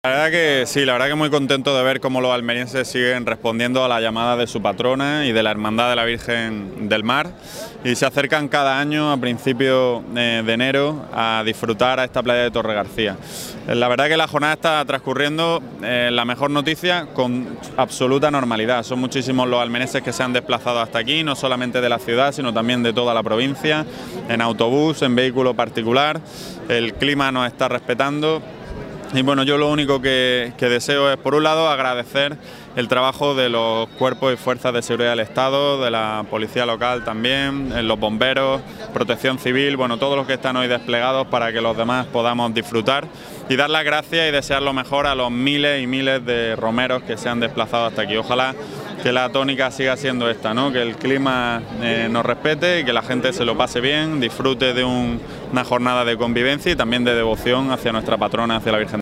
La verdad que sí, la verdad que muy contento de ver cómo los almerienses siguen respondiendo a la llamada de su patrona y de la Hermandad de la Virgen del Mar, y se acercan cada año a principios de enero a disfrutar a esta playa de Torregarcía. La verdad que la jornada está transcurriendo, la mejor noticia, con absoluta normalidad. Son muchísimos los almerienses que se han desplazado hasta aquí, no solamente de la ciudad, sino también de toda la provincia, en autobús, en vehículo particular. El clima nos está respetando. Y bueno, yo lo único que deseo es, por un lado, agradecer el trabajo de los cuerpos y fuerzas de seguridad del Estado, de la policía local también, los bomberos, protección civil, bueno, todos los que están hoy desplegados para que los demás podamos disfrutar, y dar las gracias y desear lo mejor a los miles y miles de romeros que se han desplazado hasta aquí. Ojalá que la tónica siga siendo esta, ¿no? Que el clima nos respete y que la gente se lo pase bien, disfrute de una jornada de convivencia y también de devoción hacia nuestra patrona, hacia la Virgen.